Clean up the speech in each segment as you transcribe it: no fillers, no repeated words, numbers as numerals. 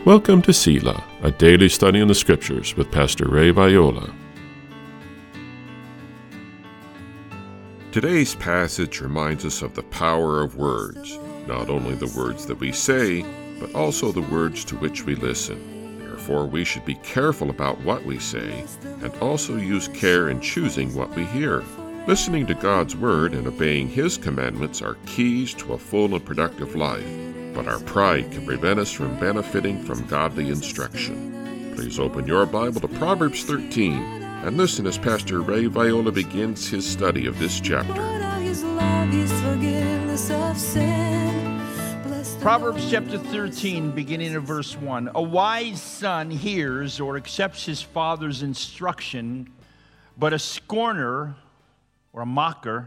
Welcome to Selah, a daily study in the Scriptures with Pastor Ray Viola. Today's passage reminds us of the power of words, not only the words that we say, but also the words to which we listen. Therefore, we should be careful about what we say, and also use care in choosing what we hear. Listening to God's Word and obeying His commandments are keys to a full and productive life, but our pride can prevent us from benefiting from godly instruction. Please open your Bible to Proverbs 13 and listen as Pastor Ray Viola begins his study of this chapter. Proverbs chapter 13, beginning of verse 1. A wise son hears or accepts his father's instruction, but a scorner or a mocker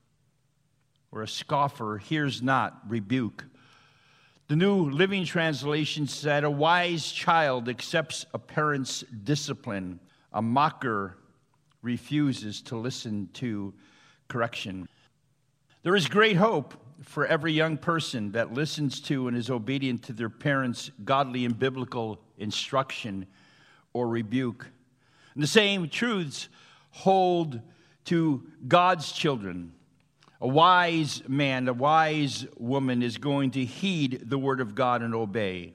or a scoffer hears not rebuke. The New Living Translation said, a wise child accepts a parent's discipline. A mocker refuses to listen to correction. There is great hope for every young person that listens to and is obedient to their parents' godly and biblical instruction or rebuke. And the same truths hold to God's children. A wise man, a wise woman is going to heed the word of God and obey.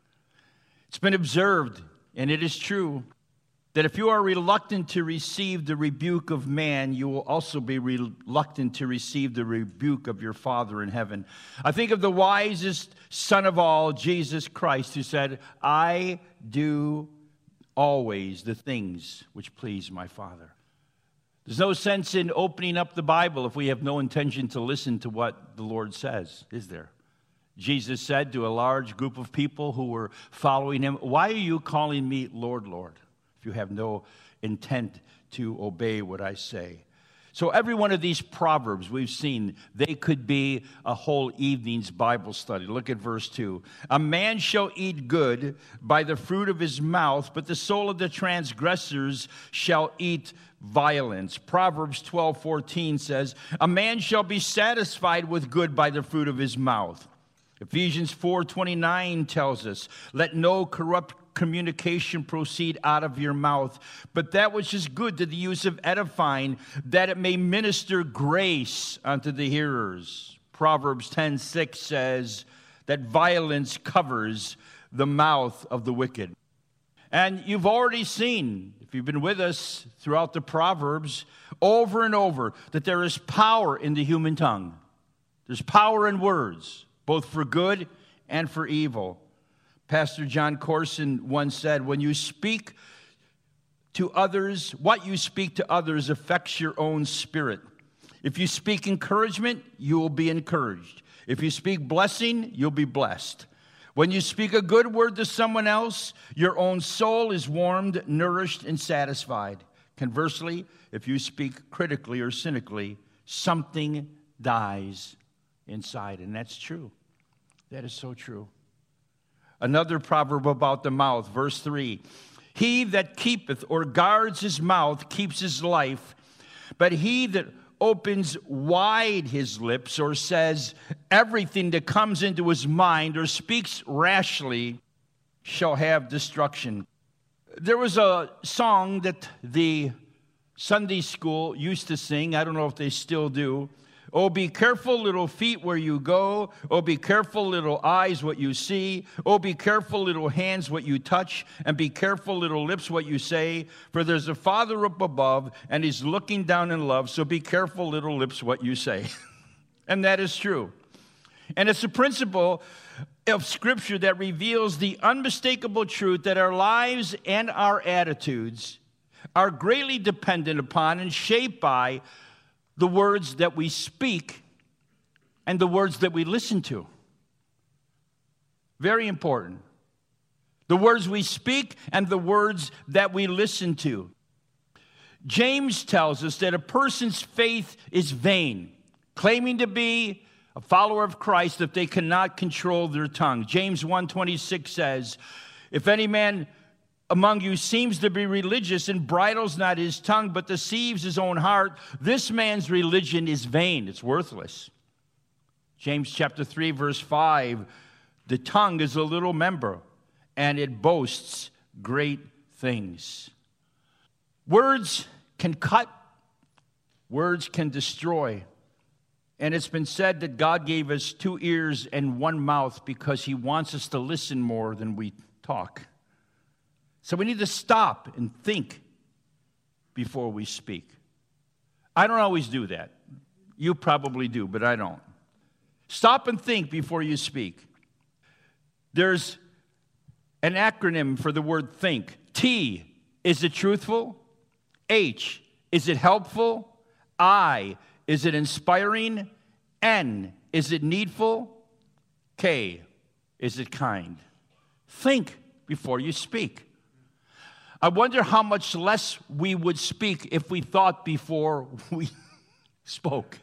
It's been observed, and it is true, that if you are reluctant to receive the rebuke of man, you will also be reluctant to receive the rebuke of your Father in heaven. I think of the wisest son of all, Jesus Christ, who said, I do always the things which please my Father. There's no sense in opening up the Bible if we have no intention to listen to what the Lord says, is there? Jesus said to a large group of people who were following him, why are you calling me Lord, Lord, if you have no intent to obey what I say? So every one of these proverbs we've seen, they could be a whole evening's Bible study. Look at verse 2. A man shall eat good by the fruit of his mouth, but the soul of the transgressors shall eat violence. Proverbs 12:14 says, a man shall be satisfied with good by the fruit of his mouth. Ephesians 4:29 tells us, let no corrupt communication proceed out of your mouth, but that which is good to the use of edifying, that it may minister grace unto the hearers. Proverbs 10:6 says that violence covers the mouth of the wicked. And you've already seen, if you've been with us throughout the Proverbs, over and over, that there is power in the human tongue. There's power in words, both for good and for evil. Pastor John Corson once said, when you speak to others, what you speak to others affects your own spirit. If you speak encouragement, you will be encouraged. If you speak blessing, you'll be blessed. When you speak a good word to someone else, your own soul is warmed, nourished, and satisfied. Conversely, if you speak critically or cynically, something dies inside. And that's true. That is so true. Another proverb about the mouth, verse 3. He that keepeth or guards his mouth keeps his life, but he that opens wide his lips or says everything that comes into his mind or speaks rashly shall have destruction. There was a song that the Sunday school used to sing. I don't know if they still do. Oh, be careful, little feet, where you go. Oh, be careful, little eyes, what you see. Oh, be careful, little hands, what you touch. And be careful, little lips, what you say. For there's a Father up above, and He's looking down in love. So be careful, little lips, what you say. And that is true. And it's a principle of Scripture that reveals the unmistakable truth that our lives and our attitudes are greatly dependent upon and shaped by the words that we speak and the words that we listen to. Very important. The words we speak and the words that we listen to. James tells us that a person's faith is vain, claiming to be a follower of Christ if they cannot control their tongue. James 1:26 says, if any man among you seems to be religious and bridles not his tongue, but deceives his own heart, this man's religion is vain. It's worthless. James chapter 3, verse 5, the tongue is a little member and it boasts great things. Words can cut, words can destroy. And it's been said that God gave us 2 ears and 1 mouth because he wants us to listen more than we talk. So we need to stop and think before we speak. I don't always do that. You probably do, but I don't. Stop and think before you speak. There's an acronym for the word think. T, is it truthful? H, is it helpful? I, is it inspiring? N, is it needful? K, is it kind? Think before you speak. I wonder how much less we would speak if we thought before we spoke.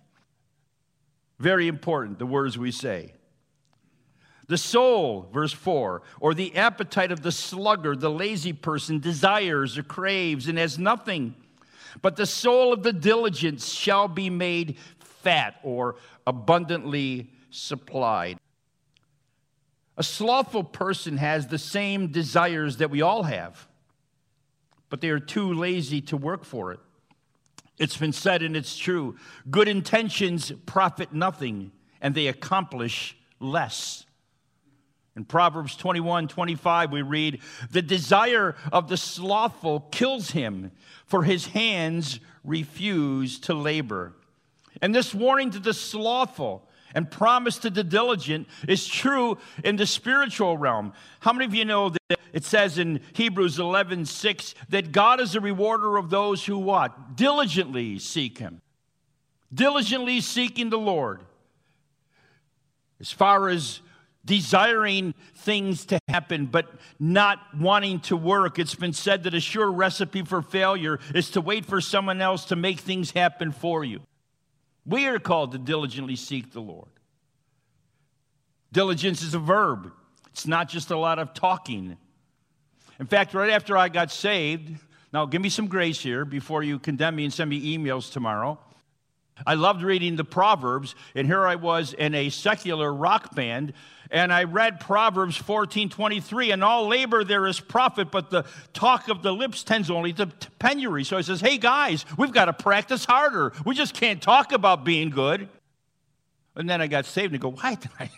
Very important, the words we say. The soul, verse 4, or the appetite of the sluggard, the lazy person, desires or craves and has nothing. But the soul of the diligent shall be made fat or abundantly supplied. A slothful person has the same desires that we all have, but they are too lazy to work for it. It's been said, and it's true, good intentions profit nothing, and they accomplish less. In Proverbs 21:25, we read, the desire of the slothful kills him, for his hands refuse to labor. And this warning to the slothful and promise to the diligent is true in the spiritual realm. How many of you know that it says in Hebrews 11:6 that God is a rewarder of those who what? Diligently seek him. Diligently seeking the Lord. As far as desiring things to happen but not wanting to work, it's been said that a sure recipe for failure is to wait for someone else to make things happen for you. We are called to diligently seek the Lord. Diligence is a verb. It's not just a lot of talking. In fact, right after I got saved, now give me some grace here before you condemn me and send me emails tomorrow. I loved reading the Proverbs, and here I was in a secular rock band, and I read Proverbs 14:23, and all labor there is profit, but the talk of the lips tends only to penury. So he says, hey guys, we've got to practice harder. We just can't talk about being good. And then I got saved and I go, why did I?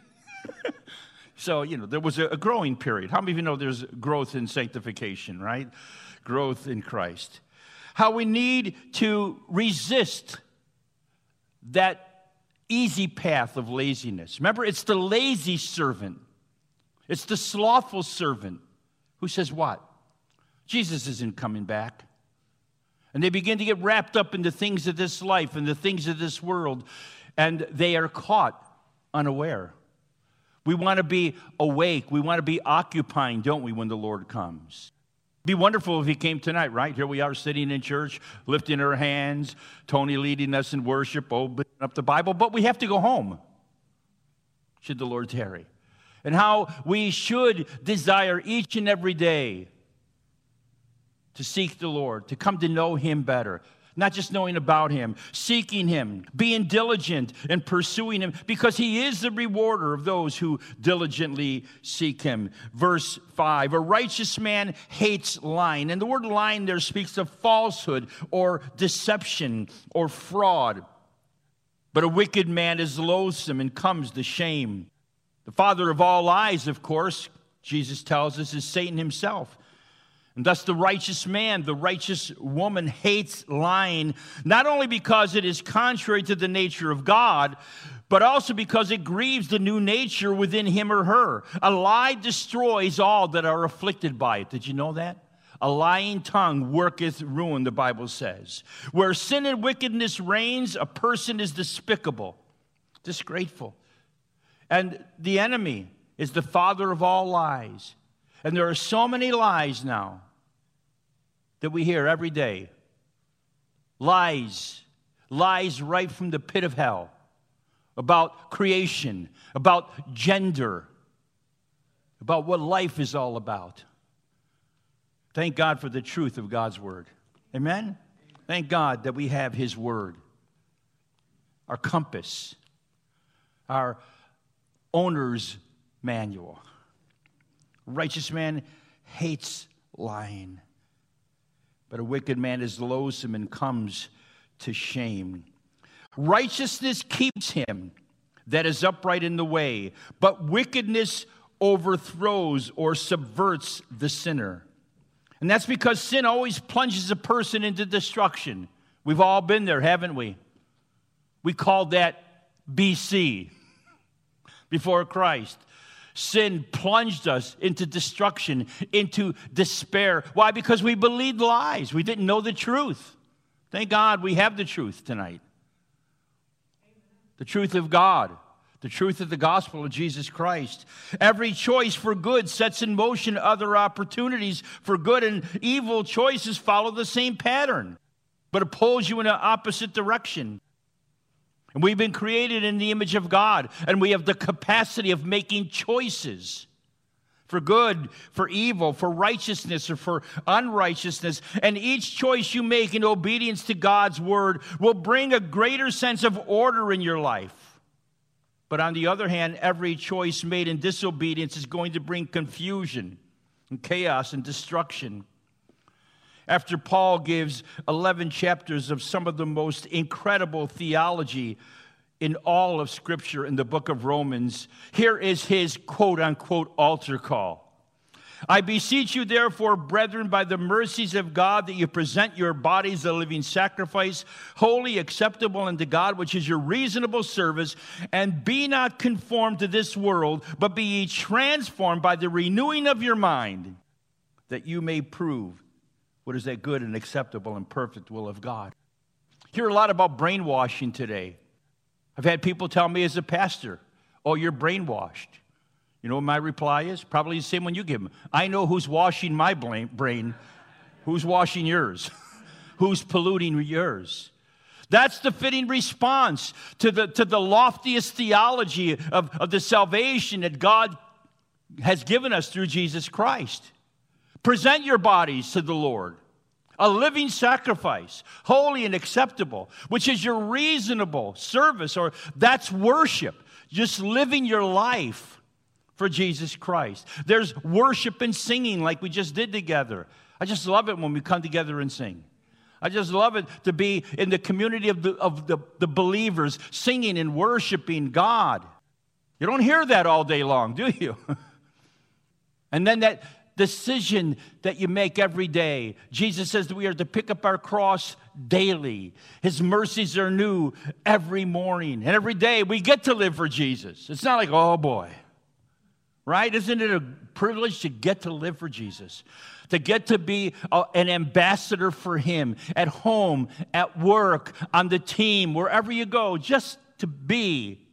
So, there was a growing period. How many of you know there's growth in sanctification, right? Growth in Christ. How we need to resist that easy path of laziness. Remember, it's the lazy servant. It's the slothful servant who says what? Jesus isn't coming back. And they begin to get wrapped up in the things of this life and the things of this world, and they are caught unaware. We want to be awake. We want to be occupying, don't we, when the Lord comes? It'd be wonderful if he came tonight, right? Here we are sitting in church, lifting our hands, Tony leading us in worship, opening up the Bible, but we have to go home, should the Lord tarry. And how we should desire each and every day to seek the Lord, to come to know him better. Not just knowing about him, seeking him, being diligent and pursuing him, because he is the rewarder of those who diligently seek him. Verse 5, a righteous man hates lying. And the word lying there speaks of falsehood or deception or fraud. But a wicked man is loathsome and comes to shame. The father of all lies, of course, Jesus tells us, is Satan himself. And thus the righteous man, the righteous woman hates lying, not only because it is contrary to the nature of God, but also because it grieves the new nature within him or her. A lie destroys all that are afflicted by it. Did you know that? A lying tongue worketh ruin, the Bible says. Where sin and wickedness reigns, a person is despicable, disgraceful. And the enemy is the father of all lies. And there are so many lies now that we hear every day. Lies right from the pit of hell about creation, about gender, about what life is all about. Thank God for the truth of God's word. Amen? Thank God that we have his word, our compass, our owner's manual. A righteous man hates lying, but a wicked man is loathsome and comes to shame. Righteousness keeps him that is upright in the way, but wickedness overthrows or subverts the sinner. And that's because sin always plunges a person into destruction. We've all been there, haven't we? We called that BC, before Christ. Sin plunged us into destruction, into despair. Why? Because we believed lies. We didn't know the truth. Thank God we have the truth tonight. The truth of God. The truth of the gospel of Jesus Christ. Every choice for good sets in motion other opportunities for good, and evil choices follow the same pattern, but it pulls you in an opposite direction. And we've been created in the image of God, and we have the capacity of making choices for good, for evil, for righteousness, or for unrighteousness. And each choice you make in obedience to God's word will bring a greater sense of order in your life. But on the other hand, every choice made in disobedience is going to bring confusion and chaos and destruction. After Paul gives 11 chapters of some of the most incredible theology in all of Scripture in the book of Romans, here is his quote-unquote altar call. I beseech you, therefore, brethren, by the mercies of God, that you present your bodies a living sacrifice, holy, acceptable unto God, which is your reasonable service, and be not conformed to this world, but be ye transformed by the renewing of your mind, that you may prove what is that good and acceptable and perfect will of God. Hear a lot about brainwashing today. I've had people tell me as a pastor, oh, you're brainwashed. You know what my reply is? Probably the same one you give them. I know who's washing my brain. Who's washing yours? Who's polluting yours? That's the fitting response to the loftiest theology of the salvation that God has given us through Jesus Christ. Present your bodies to the Lord, a living sacrifice, holy and acceptable, which is your reasonable service, or that's worship, just living your life for Jesus Christ. There's worship and singing like we just did together. I just love it when we come together and sing. I just love it to be in the community of the believers singing and worshiping God. You don't hear that all day long, do you? And then that decision that you make every day. Jesus says that we are to pick up our cross daily. His mercies are new every morning. And every day we get to live for Jesus. It's not like, oh boy. Right? Isn't it a privilege to get to live for Jesus? To get to be an ambassador for Him at home, at work, on the team, wherever you go, just to be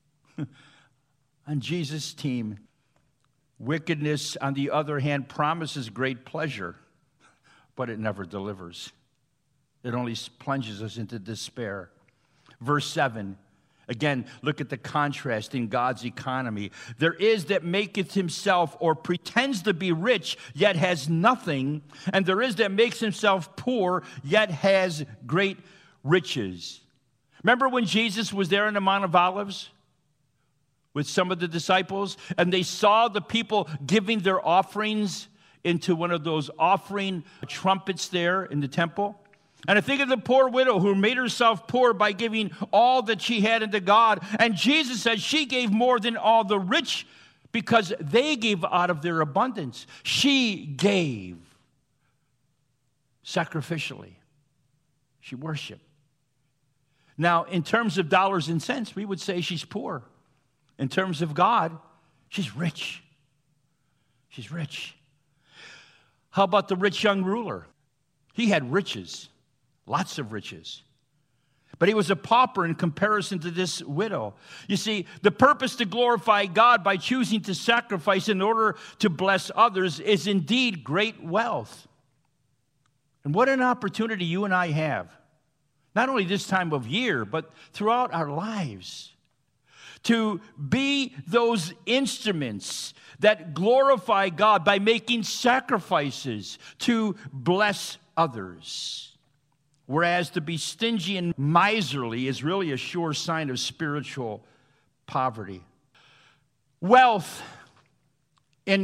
on Jesus' team. Wickedness, on the other hand, promises great pleasure, but it never delivers. It only plunges us into despair. Verse 7. Again, look at the contrast in God's economy. There is that maketh himself or pretends to be rich, yet has nothing. And there is that makes himself poor, yet has great riches. Remember when Jesus was there on the Mount of Olives with some of the disciples? And they saw the people giving their offerings into one of those offering trumpets there in the temple. And I think of the poor widow who made herself poor by giving all that she had unto God. And Jesus said she gave more than all the rich because they gave out of their abundance. She gave sacrificially. She worshiped. Now, in terms of dollars and cents, we would say she's poor. In terms of God, she's rich. She's rich. How about the rich young ruler? He had riches. Lots of riches. But he was a pauper in comparison to this widow. You see, the purpose to glorify God by choosing to sacrifice in order to bless others is indeed great wealth. And what an opportunity you and I have, not only this time of year, but throughout our lives, to be those instruments that glorify God by making sacrifices to bless others. Whereas to be stingy and miserly is really a sure sign of spiritual poverty. Wealth, in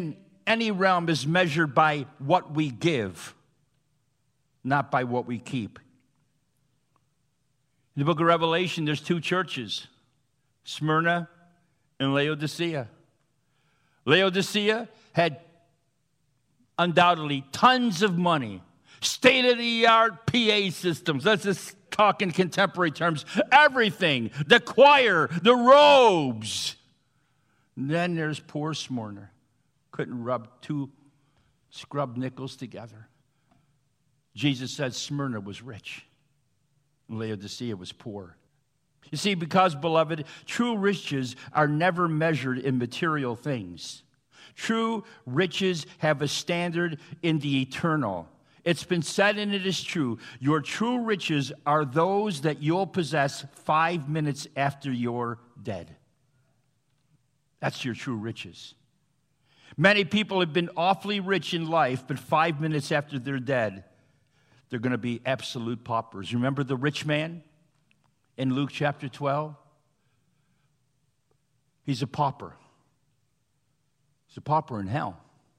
any realm is measured by what we give, not by what we keep. In the book of Revelation, there's two churches, Smyrna and Laodicea. Laodicea had undoubtedly tons of money, state-of-the-art PA systems. Let's just talk in contemporary terms. Everything, the choir, the robes. And then there's poor Smyrna. Couldn't rub two scrubbed nickels together. Jesus said Smyrna was rich. Laodicea was poor. You see, because, beloved, true riches are never measured in material things. True riches have a standard in the eternal. It's been said, and it is true, your true riches are those that you'll possess 5 minutes after you're dead. That's your true riches. Many people have been awfully rich in life, but 5 minutes after they're dead, they're going to be absolute paupers. Remember the rich man in Luke chapter 12? He's a pauper. He's a pauper in hell.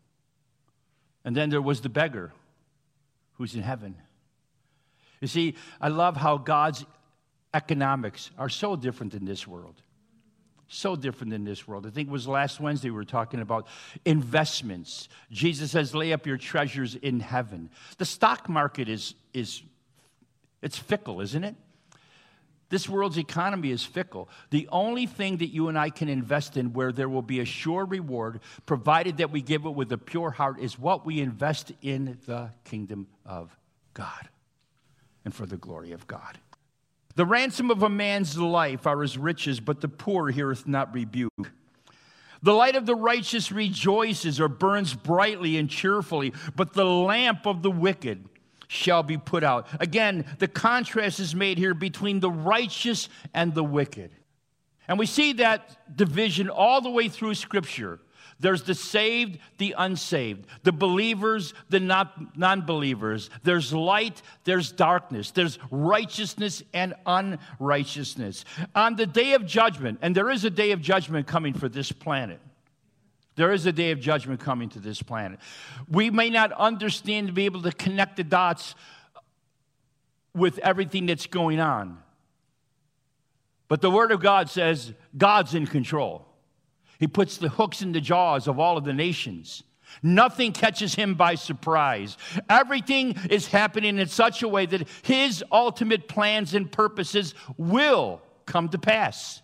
And then there was the beggar who's in heaven. You see, I love how God's economics are so different in this world. So different in this world. I think it was last Wednesday we were talking about investments. Jesus says, lay up your treasures in heaven. The stock market is it's fickle, isn't it? This world's economy is fickle. The only thing that you and I can invest in where there will be a sure reward, provided that we give it with a pure heart, is what we invest in the kingdom of God and for the glory of God. The ransom of a man's life are his riches, but the poor heareth not rebuke. The light of the righteous rejoices or burns brightly and cheerfully, but the lamp of the wicked shall be put out. Again, the contrast is made here between the righteous and the wicked. And we see that division all the way through Scripture. There's the saved, the unsaved, the believers, the non-believers. There's light, there's darkness. There's righteousness and unrighteousness. On the day of judgment, and there is a day of judgment coming for this planet. There is a day of judgment coming to this planet. We may not understand to be able to connect the dots with everything that's going on. But the Word of God says God's in control. He puts the hooks in the jaws of all of the nations. Nothing catches him by surprise. Everything is happening in such a way that his ultimate plans and purposes will come to pass.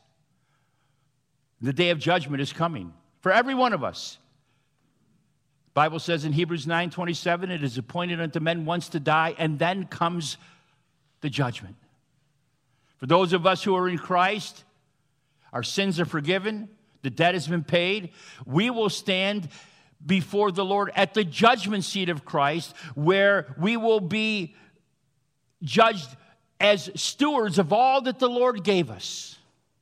The day of judgment is coming for every one of us. The Bible says in Hebrews 9:27, it is appointed unto men once to die, and then comes the judgment. For those of us who are in Christ, our sins are forgiven. The debt has been paid. We will stand before the Lord at the judgment seat of Christ, where we will be judged as stewards of all that the Lord gave us.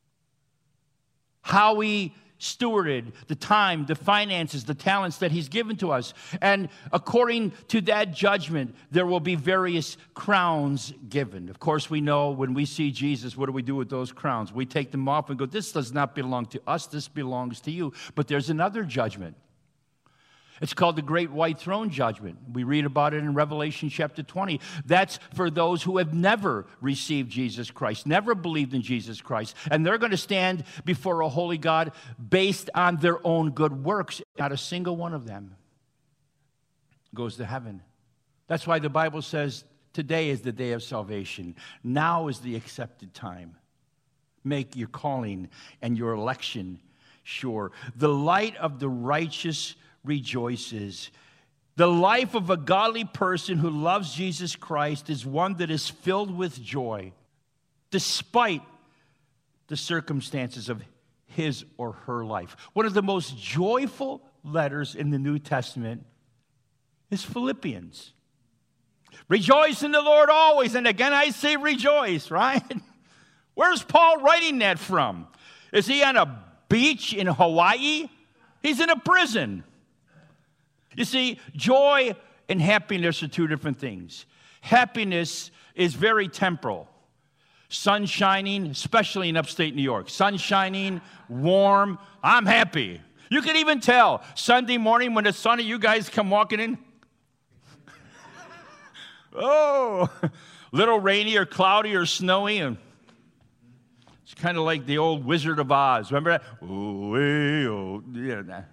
How we stewarded the time, the finances, the talents that he's given to us. And according to that judgment, there will be various crowns given. Of course, we know when we see Jesus, what do we do with those crowns? We take them off and go, this does not belong to us, this belongs to you. But there's another judgment. It's called the Great White Throne Judgment. We read about it in Revelation chapter 20. That's for those who have never received Jesus Christ, never believed in Jesus Christ. And they're going to stand before a holy God based on their own good works. Not a single one of them goes to heaven. That's why the Bible says today is the day of salvation. Now is the accepted time. Make your calling and your election sure. The light of the righteous rejoices. The life of a godly person who loves Jesus Christ is one that is filled with joy, despite the circumstances of his or her life. One of the most joyful letters in the New Testament is Philippians. Rejoice in the Lord always, and again I say rejoice, right? Where's Paul writing that from? Is he on a beach in Hawaii? He's in a prison. You see, joy and happiness are two different things. Happiness is very temporal. Sun shining, especially in upstate New York. Sun shining, warm, I'm happy. You can even tell Sunday morning when the son of you guys come walking in. Oh, little rainy or cloudy or snowy. And it's kind of like the old Wizard of Oz. Remember that? Oh, hey, oh. Yeah.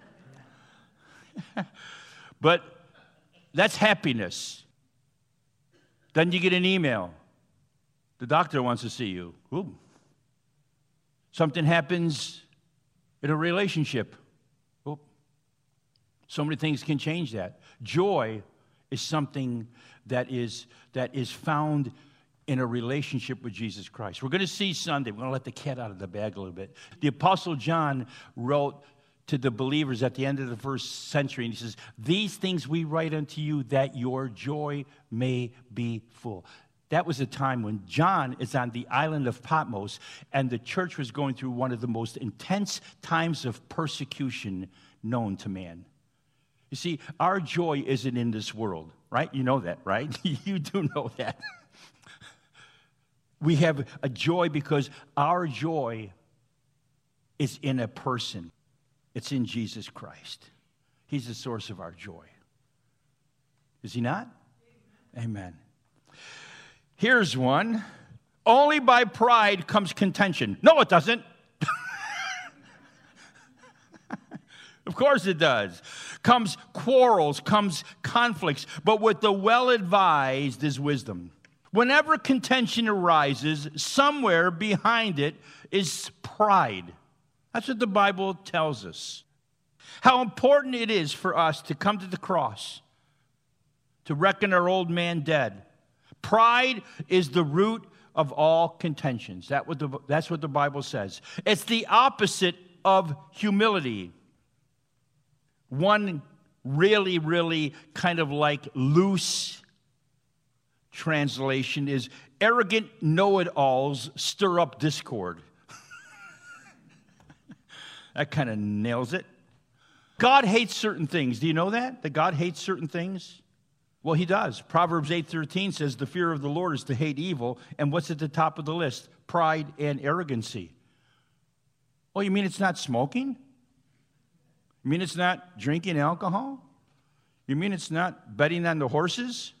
But that's happiness. Then you get an email. The doctor wants to see you. Ooh. Something happens in a relationship. Ooh. So many things can change that. Joy is something that is found in a relationship with Jesus Christ. We're going to see Sunday. We're going to let the cat out of the bag a little bit. The Apostle John wrote to the believers at the end of the first century, and he says, "These things we write unto you that your joy may be full." That was a time when John is on the island of Patmos, and the church was going through one of the most intense times of persecution known to man. You see, our joy isn't in this world, right? You know that, right? You do know that. We have a joy because our joy is in a person. It's in Jesus Christ. He's the source of our joy. Is he not? Amen. Here's one. Only by pride comes contention. No, it doesn't. Of course it does. Comes quarrels, comes conflicts, but with the well-advised is wisdom. Whenever contention arises, somewhere behind it is pride. That's what the Bible tells us. How important it is for us to come to the cross, to reckon our old man dead. Pride is the root of all contentions. That's what the Bible says. It's the opposite of humility. One really, really kind of like loose translation is arrogant know-it-alls stir up discord. That kind of nails it. God hates certain things. Do you know that? That God hates certain things? Well, he does. Proverbs 8:13 says, the fear of the Lord is to hate evil. And what's at the top of the list? Pride and arrogancy. Oh, you mean it's not smoking? You mean it's not drinking alcohol? You mean it's not betting on the horses?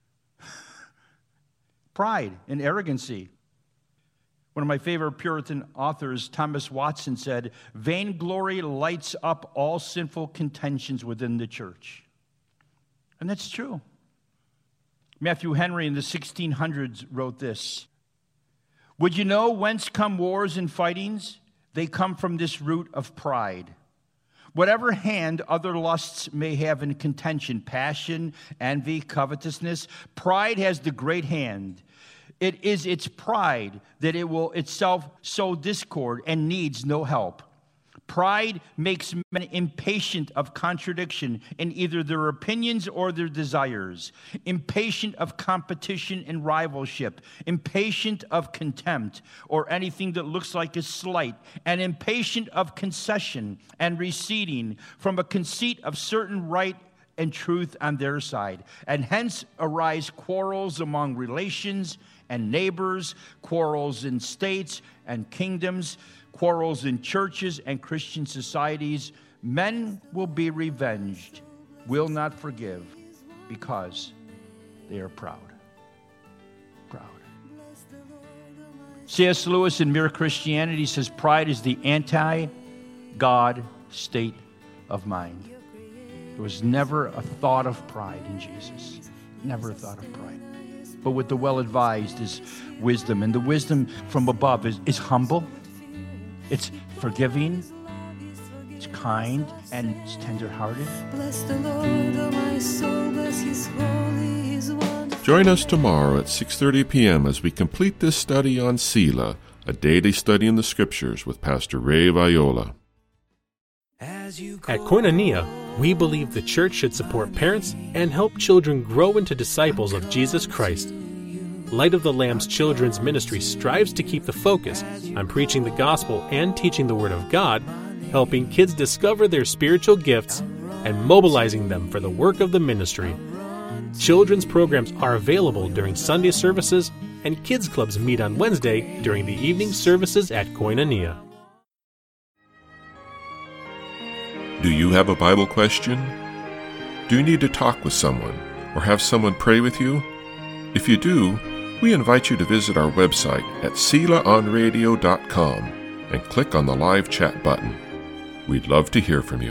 Pride and arrogancy. One of my favorite Puritan authors, Thomas Watson, said, vainglory lights up all sinful contentions within the church. And that's true. Matthew Henry in the 1600s wrote this. Would you know whence come wars and fightings? They come from this root of pride. Whatever hand other lusts may have in contention, passion, envy, covetousness, pride has the great hand. It is its pride that it will itself sow discord and needs no help. Pride makes men impatient of contradiction in either their opinions or their desires, impatient of competition and rivalship, impatient of contempt or anything that looks like a slight, and impatient of concession and receding from a conceit of certain right and truth on their side. And hence arise quarrels among relations and neighbors, quarrels in states and kingdoms, quarrels in churches and Christian societies. Men will be revenged, will not forgive, because they are proud. Proud. C.S. Lewis in Mere Christianity says pride is the anti-God state of mind. There was never a thought of pride in Jesus. Never a thought of pride. But with the well-advised is wisdom. And the wisdom from above is humble. It's forgiving, it's kind, and it's tender-hearted. Bless the Lord, oh my soul, bless his holy, his wonderful. Join us tomorrow at 6:30 p.m. as we complete this study on Selah, a daily study in the Scriptures with Pastor Ray Viola. At Koinonia, we believe the church should support parents and help children grow into disciples of Jesus Christ. Light of the Lamb's Children's Ministry strives to keep the focus on preaching the gospel and teaching the Word of God, helping kids discover their spiritual gifts, and mobilizing them for the work of the ministry. Children's programs are available during Sunday services, and kids clubs meet on Wednesday during the evening services at Koinonia. Do you have a Bible question? Do you need to talk with someone or have someone pray with you? If you do, we invite you to visit our website at SelaOnRadio.com and click on the live chat button. We'd love to hear from you.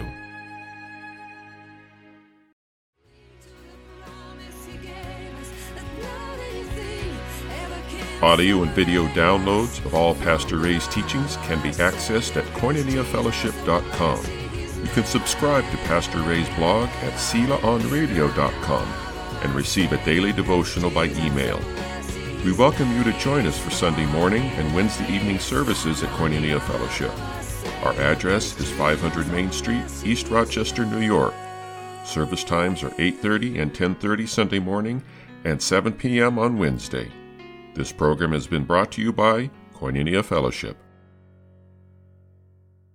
Audio and video downloads of all Pastor Ray's teachings can be accessed at KoinoniaFellowship.com. You can subscribe to Pastor Ray's blog at SelaOnRadio.com and receive a daily devotional by email. We welcome you to join us for Sunday morning and Wednesday evening services at Koinonia Fellowship. Our address is 500 Main Street, East Rochester, New York. Service times are 8:30 and 10:30 Sunday morning and 7 p.m. on Wednesday. This program has been brought to you by Koinonia Fellowship.